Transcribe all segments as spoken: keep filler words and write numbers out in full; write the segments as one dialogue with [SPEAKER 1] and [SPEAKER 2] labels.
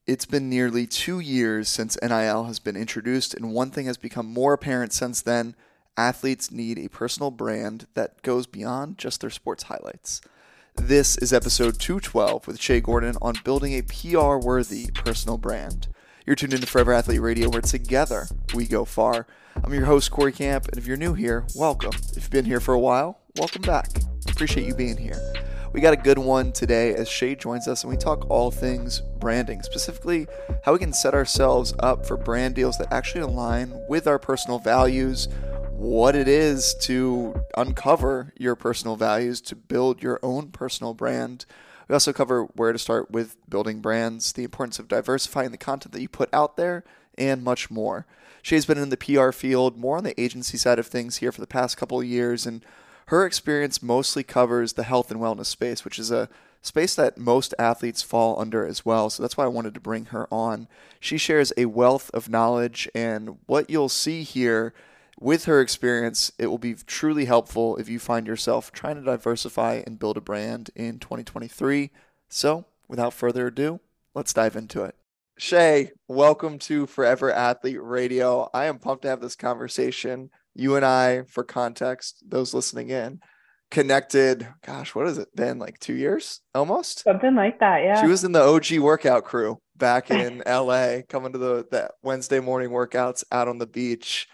[SPEAKER 1] It's been nearly two years since N I L has been introduced, and one thing has become more apparent since then. Athletes need a personal brand that goes beyond just their sports highlights. This is episode two twelve with Shay Gordon on building a P R-worthy personal brand. You're tuned into Forever Athlete Radio, where together we go far. I'm your host, Corey Camp, and if you're new here, welcome. If you've been here for a while, welcome back. Appreciate you being here. We got a good one today as Shay joins us and we talk all things branding, specifically how we can set ourselves up for brand deals that actually align with our personal values, what it is to uncover your personal values to build your own personal brand. We also cover where to start with building brands, the importance of diversifying the content that you put out there, and much more. Shay's been in the P R field, more on the agency side of things here for the past couple of years, and her experience mostly covers the health and wellness space, which is a space that most athletes fall under as well. So that's why I wanted to bring her on. She shares a wealth of knowledge, and what you'll see here with her experience, it will be truly helpful if you find yourself trying to diversify and build a brand in twenty twenty-three. So without further ado, let's dive into it. Shay, welcome to Forever Athlete Radio. I am pumped to have this conversation. You and I, for context, those listening in, connected, gosh, what has it been, like two years almost?
[SPEAKER 2] Something like that, yeah.
[SPEAKER 1] She was in the O G workout crew back in L A, coming to the, the Wednesday morning workouts out on the beach.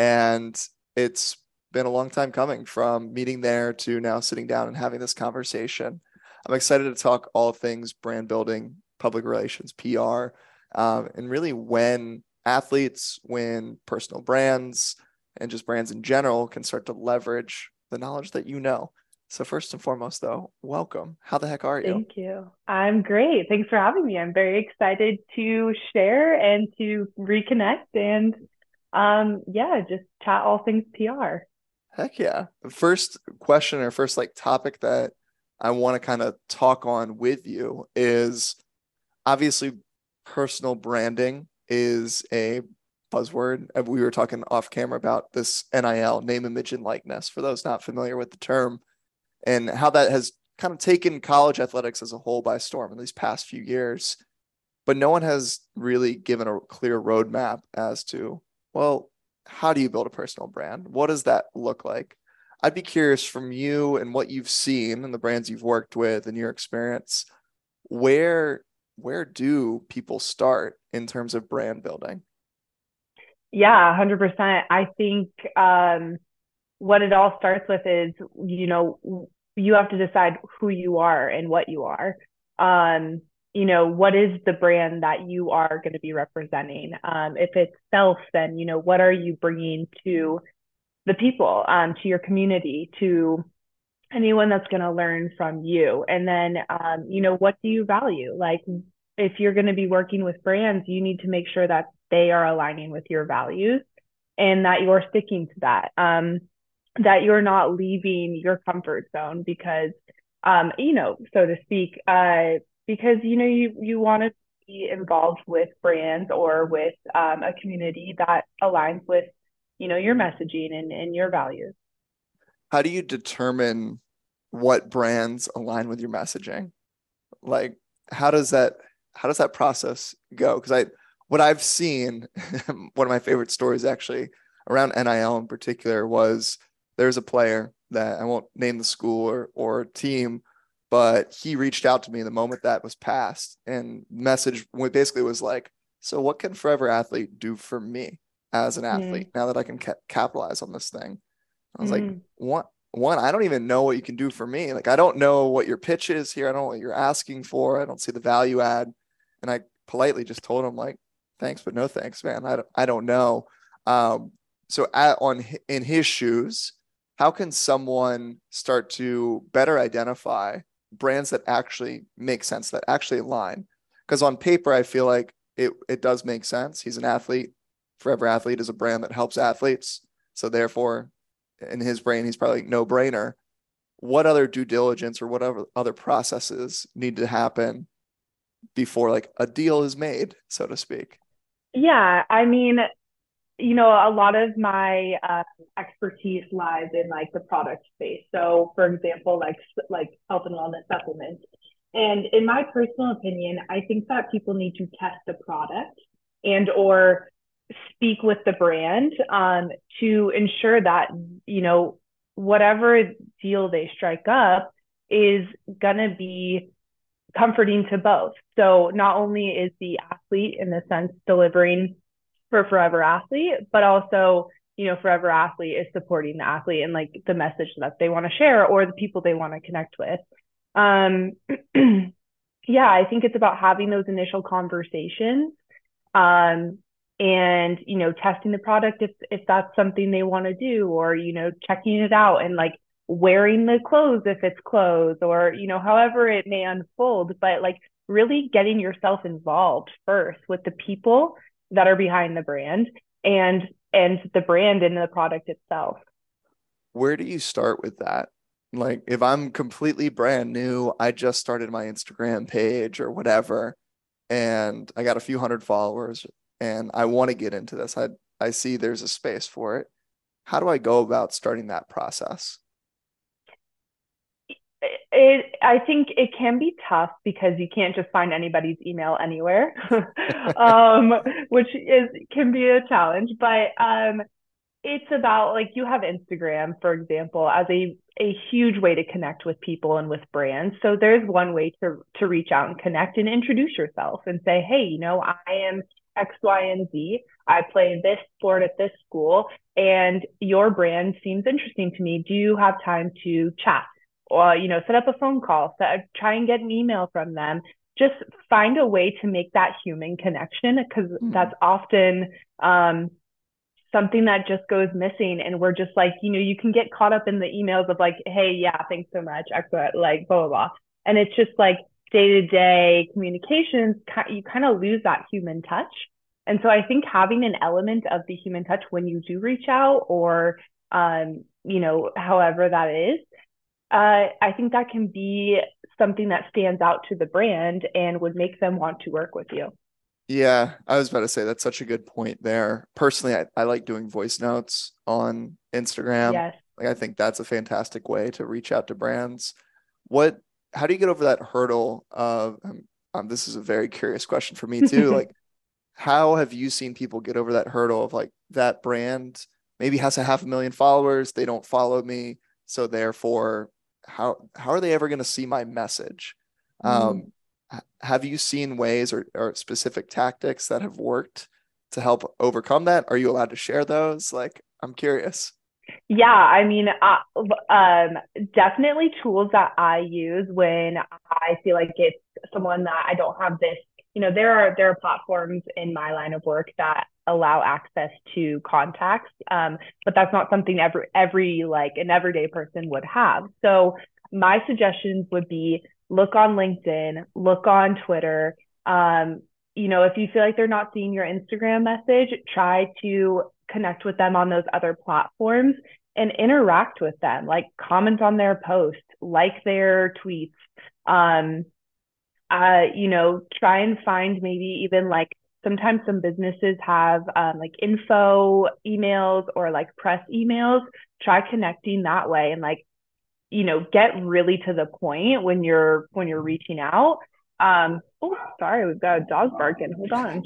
[SPEAKER 1] And it's been a long time coming from meeting there to now sitting down and having this conversation. I'm excited to talk all things brand building, public relations, P R, um, and really when athletes, when personal brands, and just brands in general can start to leverage the knowledge that you know. So first and foremost, though, welcome. How the heck are you?
[SPEAKER 2] Thank you. I'm great. Thanks for having me. I'm very excited to share and to reconnect and, um, yeah, just chat all things P R.
[SPEAKER 1] Heck yeah. First question or first like topic that I want to kind of talk on with you is obviously personal branding is a buzzword. We were talking off camera about this N I L, name, image, and likeness, for those not familiar with the term, and how that has kind of taken college athletics as a whole by storm in these past few years. But no one has really given a clear roadmap as to, well, how do you build a personal brand? What does that look like? I'd be curious from you and what you've seen and the brands you've worked with and your experience, where where do people start in terms of brand building?
[SPEAKER 2] Yeah, one hundred percent. I think um, what it all starts with is, you know, you have to decide who you are and what you are. Um, you know, what is the brand that you are going to be representing? Um, if it's self, then, you know, what are you bringing to the people, um, to your community, to anyone that's going to learn from you? And then, um, you know, what do you value? Like, if you're going to be working with brands, you need to make sure that they are aligning with your values and that you're sticking to that, um, that you're not leaving your comfort zone because, um, you know, so to speak, uh, because, you know, you, you want to be involved with brands or with um, a community that aligns with, you know, your messaging and, and your values.
[SPEAKER 1] How do you determine what brands align with your messaging? Like, how does that, how does that process go? Because I, what I've seen, one of my favorite stories actually around N I L in particular was there's a player that I won't name the school or, or team, but he reached out to me the moment that was passed and message basically was like, so what can Forever Athlete do for me as an athlete
[SPEAKER 2] Mm.
[SPEAKER 1] now that I can ca- capitalize on this thing? I was like,
[SPEAKER 2] Mm.
[SPEAKER 1] one, one, I don't even know what you can do for me. Like, I don't know what your pitch is here. I don't know what you're asking for. I don't see the value add. And I politely just told him like, thanks, but no thanks, man. I don't, I don't know. Um, so at, on in his shoes, how can someone start to better identify brands that actually make sense, that actually align? Because on paper, I feel like it, it does make sense. He's an athlete. Forever Athlete is a brand that helps athletes. So therefore, in his brain, he's probably like no brainer. What other due diligence or whatever other processes need to happen before like a deal is made, so to speak?
[SPEAKER 2] Yeah, I mean, you know, a lot of my uh, expertise lies in like the product space. So, for example, like like health and wellness supplements. And in my personal opinion, I think that people need to test the product and or speak with the brand um, to ensure that, you know, whatever deal they strike up is going to be comforting to both. So not only is the athlete in the sense delivering for Forever Athlete, but also, you know, Forever Athlete is supporting the athlete and like the message that they want to share or the people they want to connect with. Um, yeah, I think it's about having those initial conversations um, and, you know, testing the product if, if that's something they want to do, or, you know, checking it out and like wearing the clothes if it's clothes, or, you know, however it may unfold, but like really getting yourself involved first with the people that are behind the brand and and the brand and the product itself.
[SPEAKER 1] Where do you start with that? Like, if I'm completely brand new, I just started my Instagram page or whatever, and I got a few hundred followers, and I want to get into this. I I see there's a space for it. How do I go about starting that process?
[SPEAKER 2] It, I think it can be tough because you can't just find anybody's email anywhere, um, which is can be a challenge. But um, it's about like you have Instagram, for example, as a a huge way to connect with people and with brands. So there's one way to to reach out and connect and introduce yourself and say, hey, you know, I am X, Y, and Z. I play this sport at this school, and your brand seems interesting to me. Do you have time to chat? Or, you know, set up a phone call, set, try and get an email from them. Just find a way to make that human connection because
[SPEAKER 1] Hmm.
[SPEAKER 2] that's often um, something that just goes missing. And we're just like, you know, you can get caught up in the emails of like, hey, yeah, thanks so much, excellent, like blah, blah, blah. And it's just like day to day communications, you kind of lose that human touch. And so I think having an element of the human touch when you do reach out or, um, you know, however that is, uh, I think that can be something that stands out to the brand and would make them want to work with you.
[SPEAKER 1] Yeah, I was about to say that's such a good point there. Personally, I, I like doing voice notes on Instagram.
[SPEAKER 2] Yes.
[SPEAKER 1] Like, I think that's a fantastic way to reach out to brands. What, how do you get over that hurdle of, um, um, this is a very curious question for me too. Like, how have you seen people get over that hurdle of like that brand maybe has a half a million followers, they don't follow me, so therefore, how how are they ever going to see my message?
[SPEAKER 2] Mm.
[SPEAKER 1] Um, have you seen ways or, or specific tactics that have worked to help overcome that? Are you allowed to share those? Like, I'm curious.
[SPEAKER 2] Yeah, I mean, uh, um, definitely tools that I use when I feel like it's someone that I don't have this, you know, there are there are platforms in my line of work that allow access to contacts, um, but that's not something every every like an everyday person would have. So my suggestions would be look on LinkedIn, look on Twitter. Um, you know, if you feel like they're not seeing your Instagram message, try to connect with them on those other platforms and interact with them, like comment on their posts, like their tweets. Um, uh, you know, try and find maybe even like sometimes some businesses have um, like info emails or like press emails. Try connecting that way and like, you know, get really to the point when you're when you're reaching out. Um, oh, sorry, we've got a dog barking. Hold on.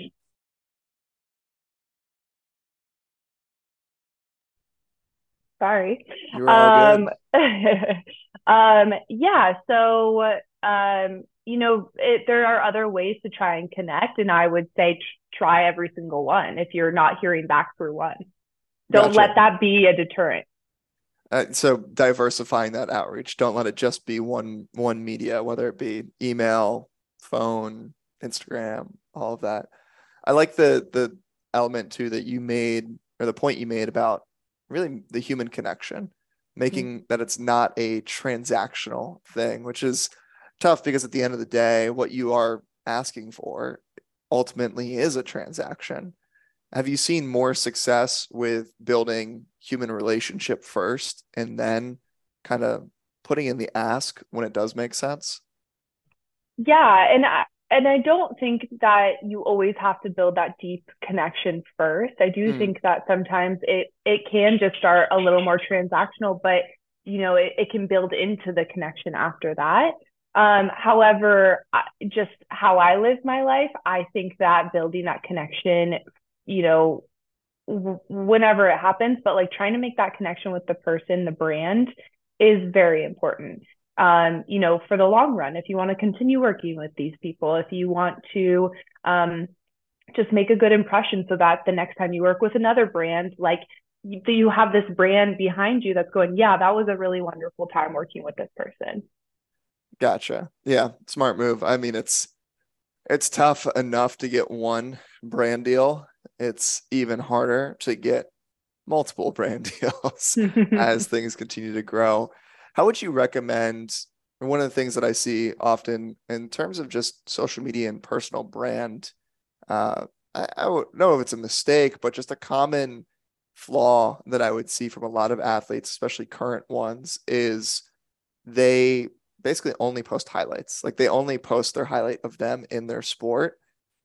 [SPEAKER 2] Sorry.
[SPEAKER 1] You are all
[SPEAKER 2] Um,
[SPEAKER 1] good.
[SPEAKER 2] um, yeah, so um, you know, it, there are other ways to try and connect, and I would say tr- try every single one if you're not hearing back through one. Don't let
[SPEAKER 1] Gotcha.
[SPEAKER 2] that be a deterrent.
[SPEAKER 1] Uh, so diversifying that outreach. Don't let it just be one one media, whether it be email, phone, Instagram, all of that. I like the the element too that you made or the point you made about really the human connection, making that it's not a transactional thing, which is tough because at the end of the day, what you are asking for ultimately is a transaction. Have you seen more success with building human relationship first and then kind of putting in the ask when it does make sense?
[SPEAKER 2] Yeah, and I, and I don't think that you always have to build that deep connection first. I do
[SPEAKER 1] Hmm.
[SPEAKER 2] think that sometimes it it can just start a little more transactional, but you know, it, it can build into the connection after that. Um, however, I- just how I live my life, I think that building that connection, you know, w- whenever it happens, but like trying to make that connection with the person, the brand is very important. Um, you know, for the long run, if you want to continue working with these people, if you want to um, just make a good impression so that the next time you work with another brand, like you, you have this brand behind you that's going, yeah, that was a really wonderful time working with this person.
[SPEAKER 1] Gotcha. Yeah, smart move. I mean, it's it's tough enough to get one brand deal. It's even harder to get multiple brand deals as things continue to grow. How would you recommend, one of the things that I see often in terms of just social media and personal brand, uh, I, I don't know if it's a mistake, but just a common flaw that I would see from a lot of athletes, especially current ones, is they basically only post highlights. Like they only post their highlight of them in their sport.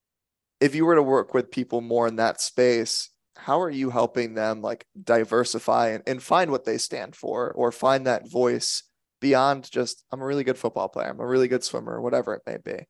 [SPEAKER 1] If you were to work with people more in that space, how are you helping them like diversify and, and find what they stand for or find that voice beyond just, I'm a really good football player, I'm a really good swimmer, whatever it may be?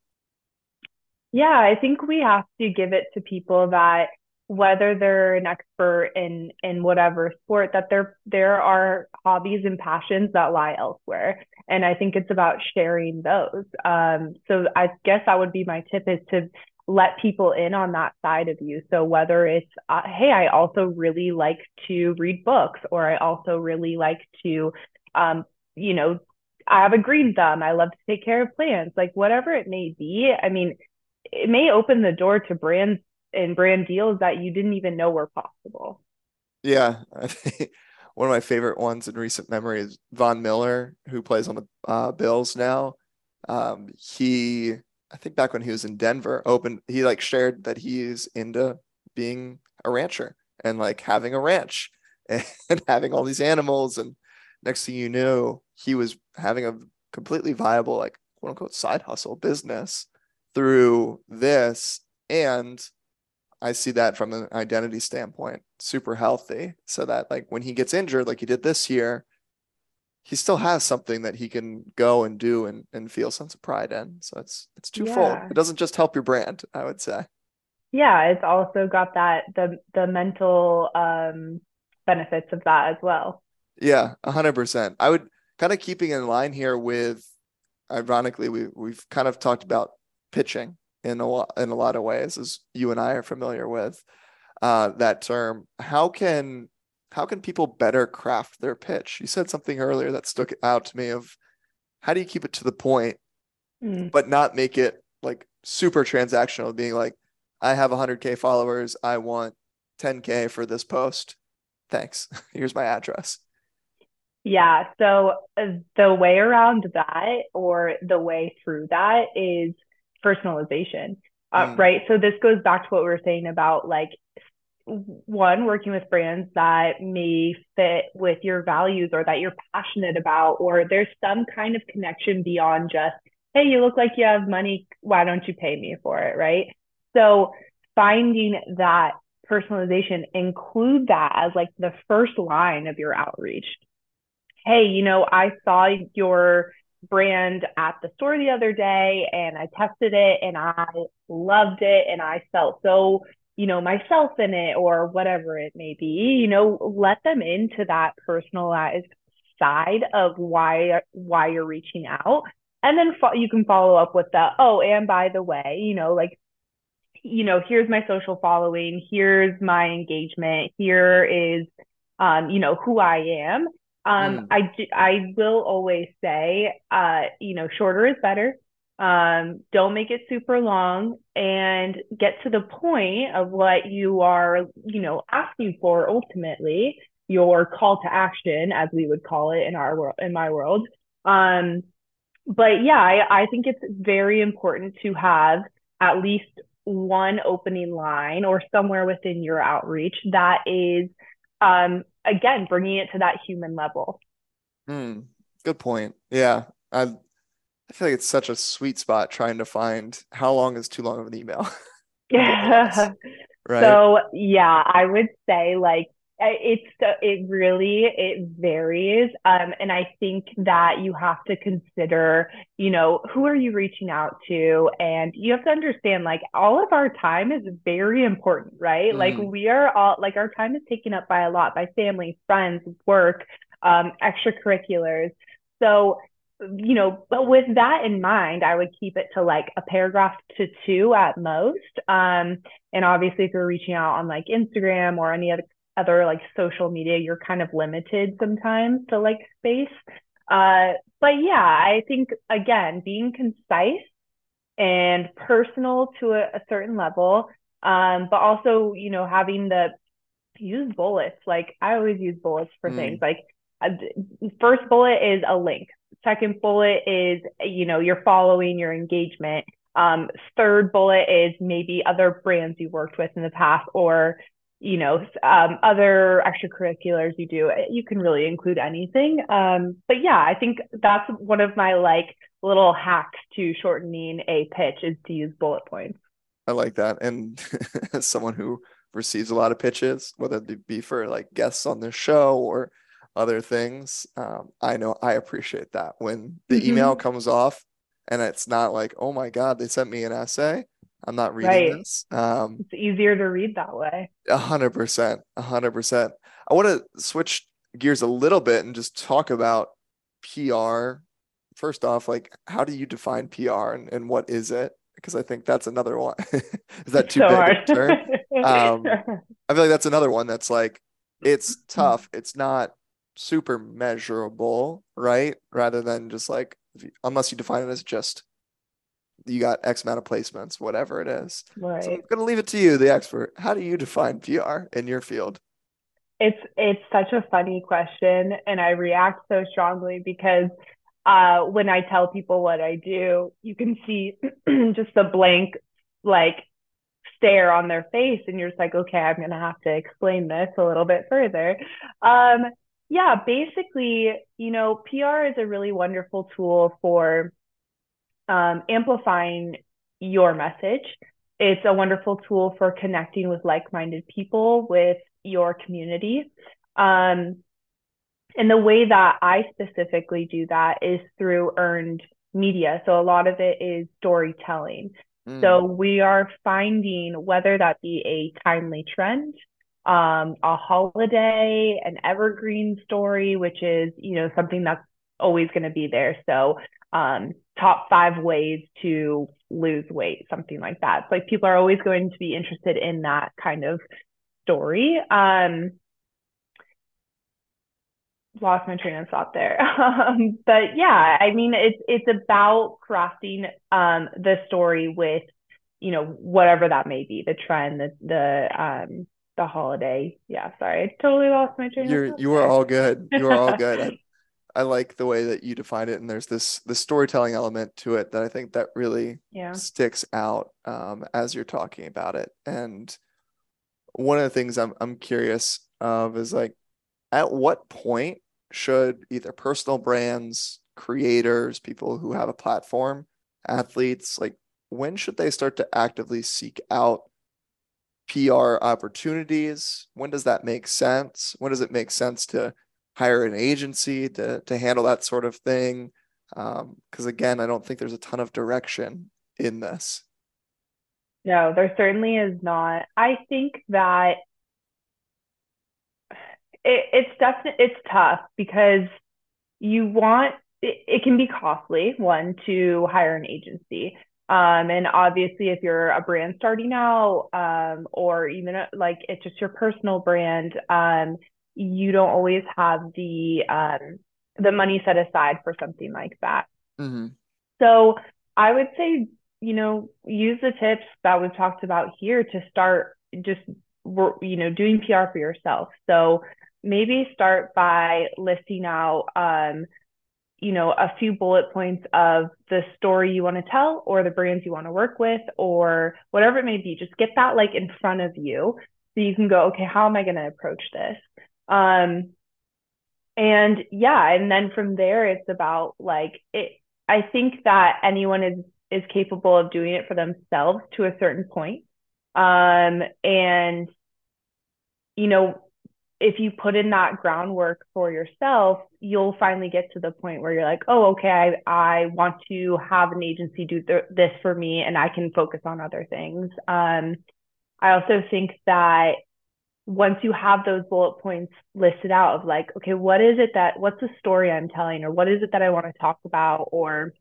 [SPEAKER 2] Yeah, I think we have to give it to people that whether they're an expert in in whatever sport, that there there are hobbies and passions that lie elsewhere. And I think it's about sharing those. Um, so I guess that would be my tip is to let people in on that side of you. So whether it's, uh, hey, I also really like to read books, or I also really like to, um, you know, I have a green thumb. I love to take care of plants, like whatever it may be. I mean, it may open the door to brands and brand deals that you didn't even know were possible.
[SPEAKER 1] Yeah, I think one of my favorite ones in recent memory is Von Miller, who plays on the uh, Bills now. Um, he, I think back when he was in Denver, opened, he like shared that he's into being a rancher and like having a ranch and, and having all these animals. And next thing you knew, he was having a completely viable, like quote unquote, side hustle business through this. And I see that from an identity standpoint, super healthy. So that like when he gets injured, like he did this year, he still has something that he can go and do and, and feel a sense of pride in. So it's it's twofold.
[SPEAKER 2] Yeah.
[SPEAKER 1] It doesn't just help your brand, I would say.
[SPEAKER 2] Yeah, it's also got that the the mental um benefits of that as well.
[SPEAKER 1] Yeah, a hundred percent. I would kind of keeping in line here with, ironically, we we've kind of talked about pitching in a lot in a lot of ways, as you and I are familiar with. Uh, that term. How can how can people better craft their pitch? You said something earlier that stuck out to me of how do you keep it to the point,
[SPEAKER 2] Mm.
[SPEAKER 1] but not make it like super transactional, being like, I have one hundred K followers, I want ten K for this post. Thanks. Here's my address.
[SPEAKER 2] Yeah, so uh, the way around that or the way through that is personalization. Uh,
[SPEAKER 1] Mm,
[SPEAKER 2] right? So this goes back to what we were saying about like one, working with brands that may fit with your values or that you're passionate about, or there's some kind of connection beyond just, hey, you look like you have money. Why don't you pay me for it? Right. So finding that personalization, include that as like the first line of your outreach. Hey, you know, I saw your brand at the store the other day and I tested it and I loved it and I felt so, you know, myself in it or whatever it may be, you know, let them into that personalized side of why why you're reaching out. And then fo- you can follow up with the, oh, and by the way, you know, like, you know, here's my social following, here's my engagement, here is, um, you know, who I am. Um,
[SPEAKER 1] mm,
[SPEAKER 2] I, I will always say, uh, you know, shorter is better. Um, don't make it super long and get to the point of what you are, you know, asking for ultimately, your call to action, as we would call it in our world, in my world. Um, but yeah, I, I think it's very important to have at least one opening line or somewhere within your outreach that is, um, again, bringing it to that human level.
[SPEAKER 1] mm. Good point. Yeah. I I feel like it's such a sweet spot trying to find how long is too long of an email, more or less. Right?
[SPEAKER 2] So yeah, I would say like it's it really it varies, um and I think that you have to consider, you know who are you reaching out to, and you have to understand like all of our time is very important, right? Like
[SPEAKER 1] Hmm.
[SPEAKER 2] we are all like our time is taken up by a lot, by family, friends, work, um extracurriculars. So, you know but with that in mind, I would keep it to like a paragraph to two at most. um and obviously, if you're reaching out on like Instagram or any other other like social media, you're kind of limited sometimes to like space. Uh, but yeah, I think again, being concise and personal to a, a certain level, um, but also, you know, having the use bullets. Like I always use bullets for things.
[SPEAKER 1] Mm.
[SPEAKER 2] Like uh, first bullet is a link. Second bullet is, you know, your following, your engagement. Um, third bullet is maybe other brands you worked with in the past, or you know, um, other extracurriculars you do. You can really include anything. Um, but yeah, I think that's one of my like little hacks to shortening a pitch is to use bullet points.
[SPEAKER 1] I like that. And as someone who receives a lot of pitches, whether it be for like guests on the show or other things, um, I know I appreciate that when the email
[SPEAKER 2] Mm-hmm.
[SPEAKER 1] comes off and it's not like, oh my God, they sent me an essay. I'm not reading
[SPEAKER 2] Right.
[SPEAKER 1] this. Um,
[SPEAKER 2] It's easier to read that way.
[SPEAKER 1] a hundred percent, a hundred percent. I want to switch gears a little bit and just talk about P R. First off, like how do you define P R and, and what is it? Because I think that's another one. Is that
[SPEAKER 2] It's
[SPEAKER 1] too
[SPEAKER 2] so
[SPEAKER 1] big of
[SPEAKER 2] hard.
[SPEAKER 1] a term? Um, I feel like that's another one that's like it's tough. It's not super measurable, right? Rather than just like if you- unless you define it as just you got X amount of placements, whatever it is. So I'm
[SPEAKER 2] Right.
[SPEAKER 1] gonna leave it to you, the expert. How do you define P R in your field?
[SPEAKER 2] It's it's such a funny question, and I react so strongly because uh, when I tell people what I do, you can see just the blank like stare on their face, and you're just like, okay, I'm gonna have to explain this a little bit further. Um, yeah, basically, you know, P R is a really wonderful tool for um, amplifying your message. It's a wonderful tool for connecting with like minded people, with your community. Um, and the way that I specifically do that is through earned media. So a lot of it is storytelling.
[SPEAKER 1] Mm,
[SPEAKER 2] So we are finding whether that be a timely trend, um, a holiday, an evergreen story, which is, you know, something that's always going to be there. So um, top five ways to lose weight, something like that. It's like people are always going to be interested in that kind of story. Um, lost my train of thought there. Um, but yeah, I mean, it's it's about crafting um, the story with, you know, whatever that may be, the trend, the the um, the holiday. Yeah, sorry, I totally lost my train of
[SPEAKER 1] you're
[SPEAKER 2] thought
[SPEAKER 1] you are all good. You are all
[SPEAKER 2] there.
[SPEAKER 1] good. I I like the way that you define it, and there's this the storytelling element to it that I think that really
[SPEAKER 2] Yeah.
[SPEAKER 1] sticks out um, as you're talking about it. And one of the things I'm I'm curious of is like at what point should either personal brands, creators, people who have a platform, athletes, like when should they start to actively seek out P R opportunities? When does that make sense? When does it make sense to hire an agency to to handle that sort of thing? Um, because again, I don't think there's a ton of direction in this.
[SPEAKER 2] No, there certainly is not. I think that it, it's definitely it's tough because you want it, it can be costly, one, to hire an agency. Um, and obviously, if you're a brand starting out, um, or even a, like it's just your personal brand, um, you don't always have the um, the money set aside for something like that.
[SPEAKER 1] Hmm.
[SPEAKER 2] So I would say, you know, use the tips that we've talked about here to start just, you know, doing P R for yourself. So maybe start by listing out, um, you know, a few bullet points of the story you want to tell or the brands you want to work with or whatever it may be. Just get that like in front of you so you can go, okay, how am I going to approach this? Um, and yeah, and then from there, it's about like it. I think that anyone is is capable of doing it for themselves to a certain point. Um, and you know, if you put in that groundwork for yourself, you'll finally get to the point where you're like, oh, okay, I, I want to have an agency do th- this for me and I can focus on other things. Um, I also think that once you have those bullet points listed out of like, okay, what is it that, what's the story I'm telling, or what is it that I want to talk about? Or,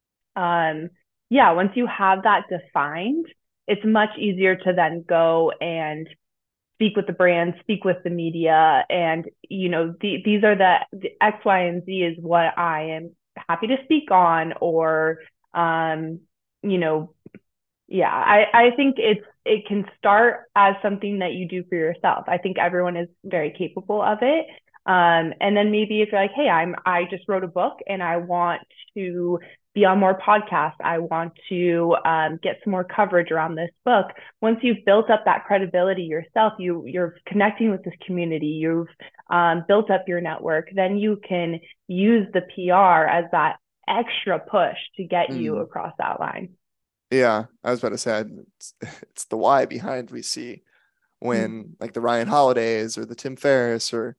[SPEAKER 2] um, yeah, once you have that defined, it's much easier to then go and speak with the brand, speak with the media, and you know the, these are the, the X, Y, and Z is what I am happy to speak on, or um, you know, yeah, I I think it's it can start as something that you do for yourself. I think everyone is very capable of it. Um, and then maybe if you're like, hey, I'm I just wrote a book and I want to be on more podcasts. I want to um, get some more coverage around this book. Once you've built up that credibility yourself, you you're connecting with this community. You've um, built up your network. Then you can use the P R as that extra push to get you
[SPEAKER 1] Mm.
[SPEAKER 2] across that line.
[SPEAKER 1] Yeah, I was about to say it's, it's the why behind we see
[SPEAKER 2] Mm.
[SPEAKER 1] when like the Ryan Holidays or the Tim Ferriss or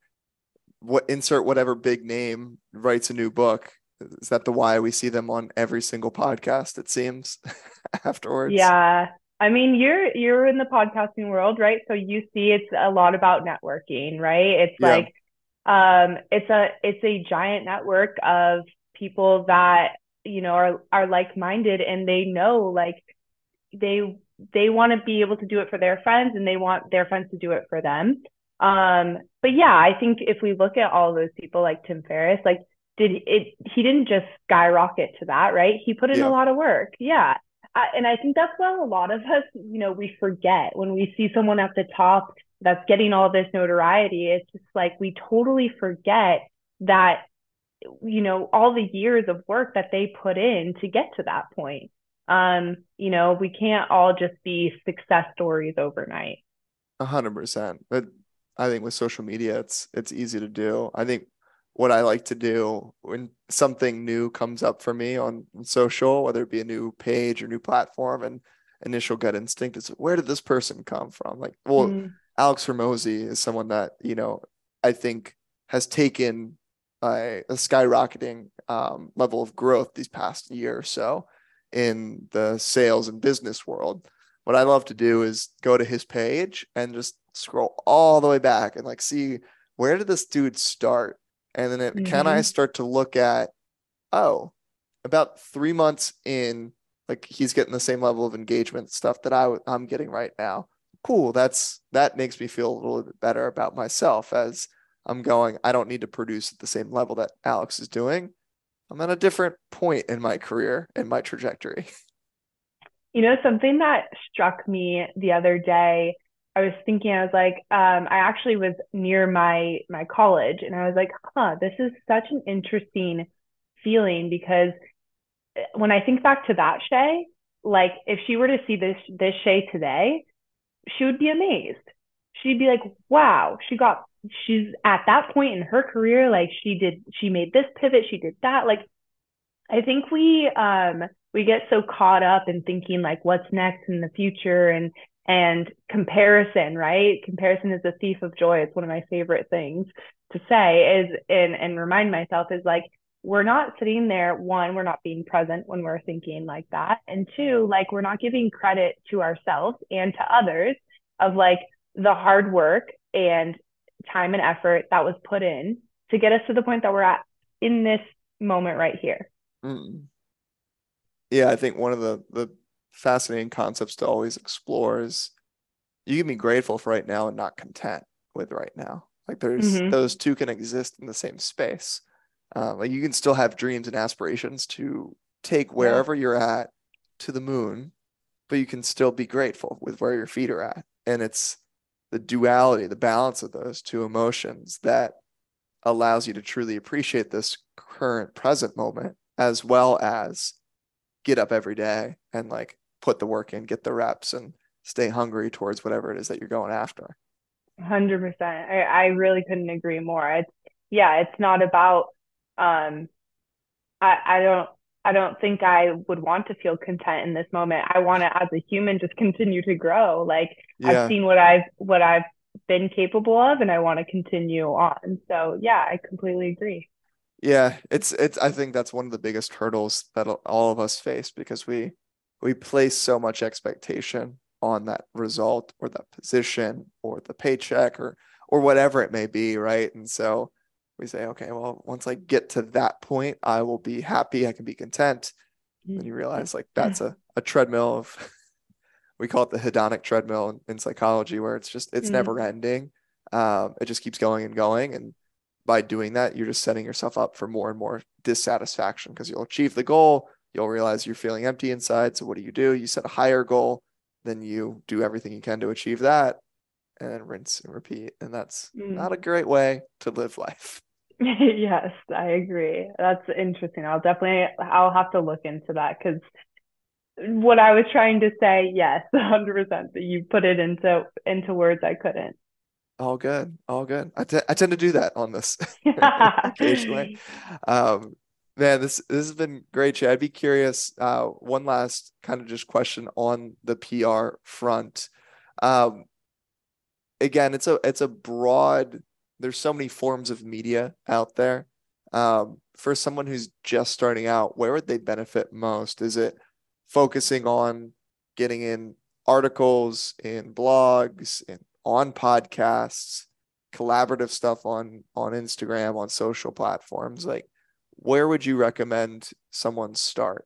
[SPEAKER 1] what insert whatever big name writes a new book. Is that the why we see them on every single podcast, it seems, afterwards?
[SPEAKER 2] Yeah. I mean, you're you're in the podcasting world, right? So you see it's a lot about networking, right? It's
[SPEAKER 1] Yeah.
[SPEAKER 2] like um it's a it's a giant network of people that, you know, are are like-minded, and they know like they they want to be able to do it for their friends and they want their friends to do it for them. Um, but yeah, I think if we look at all those people like Tim Ferriss, like did it he didn't just skyrocket to that, right? He put in a
[SPEAKER 1] Yeah.
[SPEAKER 2] lot of work. Yeah. I, and I think that's what a lot of us, you know, we forget when we see someone at the top that's getting all this notoriety. It's just like we totally forget that, you know, all the years of work that they put in to get to that point. Um, you know, we can't all just be success stories overnight.
[SPEAKER 1] A hundred percent. But I think with social media, it's it's easy to do. I think what I like to do when something new comes up for me on social, whether it be a new page or new platform, and initial gut instinct is where did this person come from? Like, well,
[SPEAKER 2] Mm,
[SPEAKER 1] Alex Hormozy is someone that, you know, I think has taken a, a skyrocketing um, level of growth these past year or so in the sales and business world. What I love to do is go to his page and just scroll all the way back and like see where did this dude start? And then it, can I
[SPEAKER 2] mm-hmm.
[SPEAKER 1] start to look at, oh, about three months in, like he's getting the same level of engagement stuff that I, I'm getting right now. Cool. That's that makes me feel a little bit better about myself as I'm going, I don't need to produce at the same level that Alex is doing. I'm at a different point in my career and my trajectory.
[SPEAKER 2] You know, something that struck me the other day, I was thinking, I was like, um, I actually was near my my college and I was like, huh, this is such an interesting feeling because when I think back to that Shay, like if she were to see this this Shay today, she would be amazed. She'd be like, wow, she got she's at that point in her career, like she did she made this pivot, she did that. Like I think we um we get so caught up in thinking like what's next in the future and and comparison, right? Comparison is a thief of joy. It's one of my favorite things to say is and and remind myself is like we're not sitting there, one, we're not being present when we're thinking like that. And two, like we're not giving credit to ourselves and to others of like the hard work and time and effort that was put in to get us to the point that we're at in this moment right here.
[SPEAKER 1] Mm. Yeah, I think one of the the fascinating concepts to always explore is you can be grateful for right now and not content with right now. Like there's
[SPEAKER 2] Mm-hmm.
[SPEAKER 1] those two can exist in the same space. Uh, like you can still have dreams and aspirations to take
[SPEAKER 2] Yeah.
[SPEAKER 1] wherever you're at to the moon, but you can still be grateful with where your feet are at. And it's the duality, the balance of those two emotions that allows you to truly appreciate this current present moment as well as get up every day and like put the work in, get the reps and stay hungry towards whatever it is that you're going after.
[SPEAKER 2] one hundred percent. I, I really couldn't agree more. It's yeah, it's not about um I, I don't I don't think I would want to feel content in this moment. I want to as a human just continue to grow. Like I've
[SPEAKER 1] Yeah.
[SPEAKER 2] seen what I've what I've been capable of and I want to continue on. So yeah, I completely agree.
[SPEAKER 1] Yeah, it's it's I think that's one of the biggest hurdles that all of us face because we we place so much expectation on that result or that position or the paycheck or or whatever it may be, right? And so we say, okay, well, once I get to that point, I will be happy, I can be content. Then you realize like that's a, a treadmill of we call it the hedonic treadmill in, in psychology, where it's just it's
[SPEAKER 2] Mm,
[SPEAKER 1] never ending. Um, it just keeps going and going, and by doing that, you're just setting yourself up for more and more dissatisfaction because you'll achieve the goal, you'll realize you're feeling empty inside. So what do you do? You set a higher goal, then you do everything you can to achieve that, and rinse and repeat. And that's
[SPEAKER 2] mm.
[SPEAKER 1] not a great way to live life.
[SPEAKER 2] Yes, I agree. That's interesting. I'll definitely I'll have to look into that because what I was trying to say, yes, one hundred percent. That you put it into into words I couldn't.
[SPEAKER 1] All good, all good. I, t- I tend to do that on this occasionally. Um, man, this this has been great, Chad. I'd be curious. Uh, one last kind of just question on the P R front. Um, again, it's a it's a broad. There's so many forms of media out there. Um, for someone who's just starting out, where would they benefit most? Is it focusing on getting in articles, in blogs, in on podcasts, collaborative stuff on on Instagram, on social platforms? Like, where would you recommend someone start?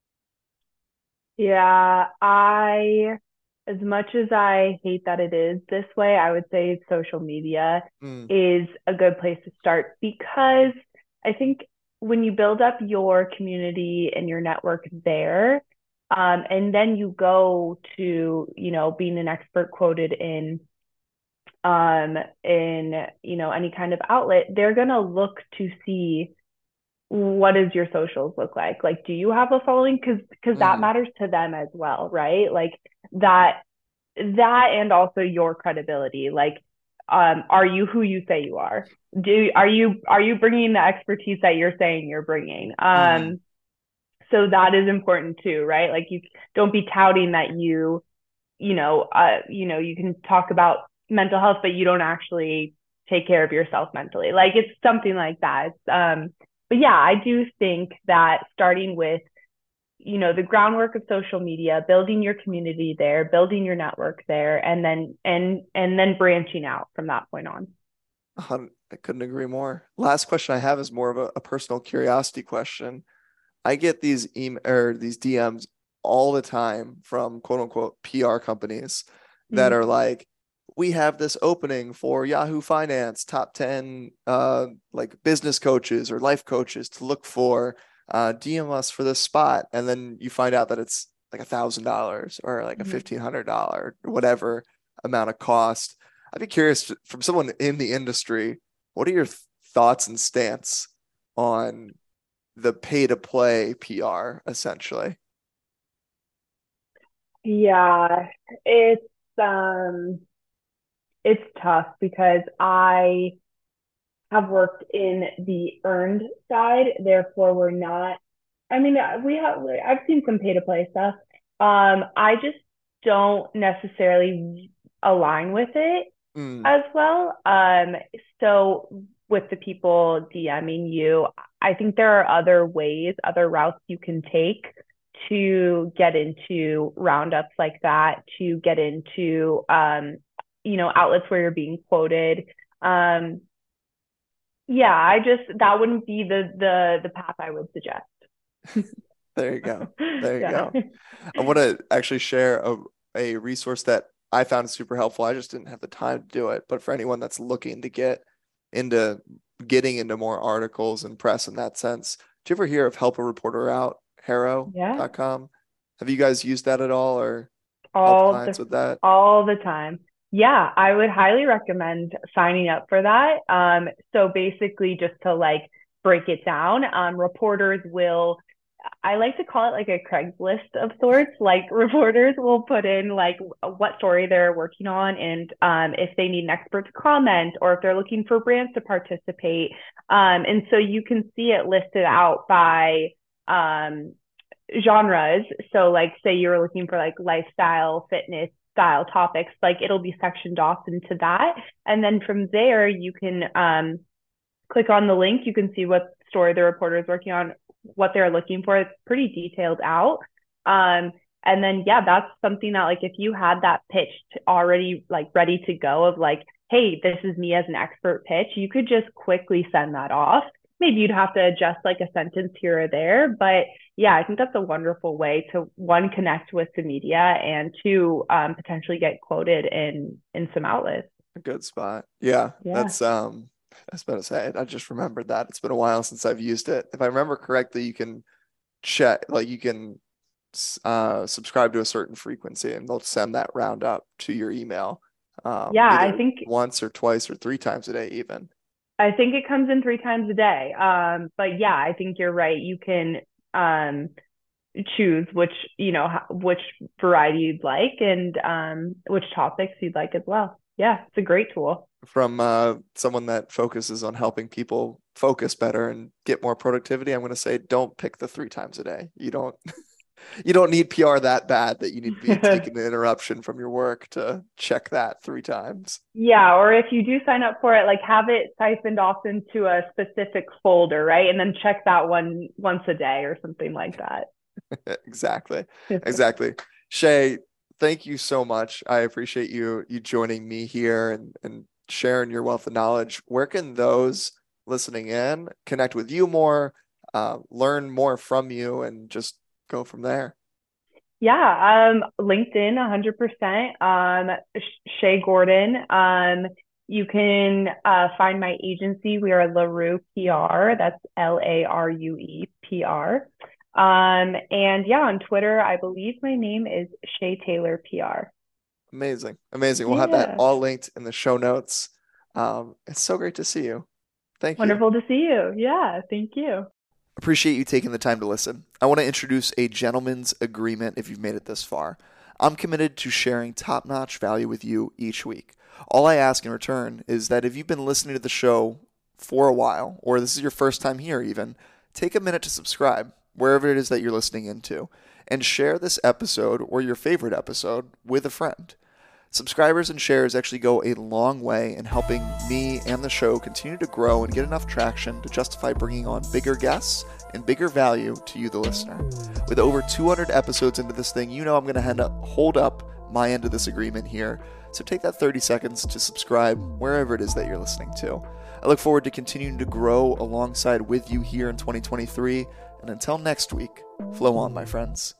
[SPEAKER 2] Yeah, I, as much as I hate that it is this way, I would say social media
[SPEAKER 1] Mm,
[SPEAKER 2] is a good place to start because I think when you build up your community and your network there, um, and then you go to, you know, being an expert quoted in um in, you know, any kind of outlet, they're gonna look to see what does your socials look like? Like, do you have a following? Because because that
[SPEAKER 1] mm,
[SPEAKER 2] matters to them as well, right? Like that that and also your credibility. Like, um, are you who you say you are? Do are you are you bringing the expertise that you're saying you're bringing?
[SPEAKER 1] mm,
[SPEAKER 2] Um, so that is important too, right? Like you don't be touting that you you know uh you know you can talk about mental health, but you don't actually take care of yourself mentally. Like it's something like that. It's, um, but yeah, I do think that starting with you know the groundwork of social media, building your community there, building your network there, and then and and then branching out from that point on.
[SPEAKER 1] hun- I couldn't agree more. Last question I have is more of a, a personal curiosity question. I get these email or these D Ms all the time from quote unquote P R companies that
[SPEAKER 2] Mm.
[SPEAKER 1] are like, we have this opening for Yahoo Finance, top ten uh like business coaches or life coaches to look for. Uh, D M us for this spot. And then you find out that it's like a thousand dollars or like a
[SPEAKER 2] Mm-hmm.
[SPEAKER 1] fifteen hundred dollar or whatever amount of cost. I'd be curious from someone in the industry, what are your th- thoughts and stance on the pay to play P R essentially?
[SPEAKER 2] Yeah, it's um it's tough because I have worked in the earned side. Therefore, we're not, I mean, we have, I've seen some pay to play stuff. Um, I just don't necessarily align with it
[SPEAKER 1] Mm,
[SPEAKER 2] as well. Um, so with the people DMing you, I think there are other ways, other routes you can take to get into roundups like that, to get into, um, you know, outlets where you're being quoted. Um, yeah, I just that wouldn't be the the the path I would suggest.
[SPEAKER 1] there you go. There you
[SPEAKER 2] Yeah.
[SPEAKER 1] go. I want to actually share a, a resource that I found super helpful. I just didn't have the time to do it. But for anyone that's looking to get into getting into more articles and press in that sense, do you ever hear of Help a Reporter Out,
[SPEAKER 2] Yeah.
[SPEAKER 1] harrow dot com? Have you guys used that at all or helped
[SPEAKER 2] All
[SPEAKER 1] clients
[SPEAKER 2] the
[SPEAKER 1] with that?
[SPEAKER 2] all the time. Yeah, I would highly recommend signing up for that. Um, so basically just to like break it down, um, reporters will I like to call it like a Craigslist of sorts. Like reporters will put in like what story they're working on and um, if they need an expert to comment or if they're looking for brands to participate. Um, and so you can see it listed out by um, genres. So like say you're looking for like lifestyle, fitness, style topics. Like it'll be sectioned off into that. And then from there, you can um, click on the link. You can see what story the reporter is working on, what they're looking for. It's pretty detailed out. Um, and then, yeah, that's something that like if you had that pitched already like ready to go of like, hey, this is me as an expert pitch, you could just quickly send that off. Maybe you'd have to adjust like a sentence here or there. But yeah, I think that's a wonderful way to, one, connect with the media, and two, um, potentially get quoted in in some outlets.
[SPEAKER 1] A good spot. Yeah,
[SPEAKER 2] Yeah.
[SPEAKER 1] that's um I was about to say, I just remembered that. It's been a while since I've used it. If I remember correctly, you can check, like you can uh subscribe to a certain frequency and they'll send that roundup to your email. Um,
[SPEAKER 2] Yeah, I
[SPEAKER 1] either
[SPEAKER 2] think
[SPEAKER 1] once or twice or three times a day even.
[SPEAKER 2] I think it comes in three times a day. Um, but yeah, I think you're right. You can um choose which, you know, which variety you'd like, and um which topics you'd like as well. Yeah, it's a great tool.
[SPEAKER 1] From uh someone that focuses on helping people focus better and get more productivity, I'm going to say don't pick the three times a day. You don't you don't need P R that bad that you need to be taking an interruption from your work to check that three times.
[SPEAKER 2] Yeah, or if you do sign up for it, like have it siphoned off into a specific folder, right? And then check that one once a day or something like that.
[SPEAKER 1] Exactly. Exactly. Shay, thank you so much. I appreciate you you joining me here and, and sharing your wealth of knowledge. Where can those listening in connect with you more, uh, learn more from you, and just go from there?
[SPEAKER 2] Yeah, um, LinkedIn, one hundred percent. Um, Shay Gordon. Um, you can uh, find my agency. We are LaRue P R. That's L A R U E P R. Um, and yeah, on Twitter, I believe my name is Shay Taylor P R.
[SPEAKER 1] Amazing. Amazing. We'll have that
[SPEAKER 2] Yeah.
[SPEAKER 1] all linked in the show notes. Um, it's so great to see you. Thank you.
[SPEAKER 2] Wonderful to see you. Yeah, thank you.
[SPEAKER 1] Appreciate you taking the time to listen. I want to introduce a gentleman's agreement if you've made it this far. I'm committed to sharing top-notch value with you each week. All I ask in return is that if you've been listening to the show for a while, or this is your first time here even, take a minute to subscribe, wherever it is that you're listening into, and share this episode or your favorite episode with a friend. Subscribers and shares actually go a long way in helping me and the show continue to grow and get enough traction to justify bringing on bigger guests and bigger value to you, the listener. With over two hundred episodes into this thing, you know I'm going to hold up my end of this agreement here. So take that thirty seconds to subscribe wherever it is that you're listening to. I look forward to continuing to grow alongside with you here in twenty twenty-three. And until next week, flow on, my friends.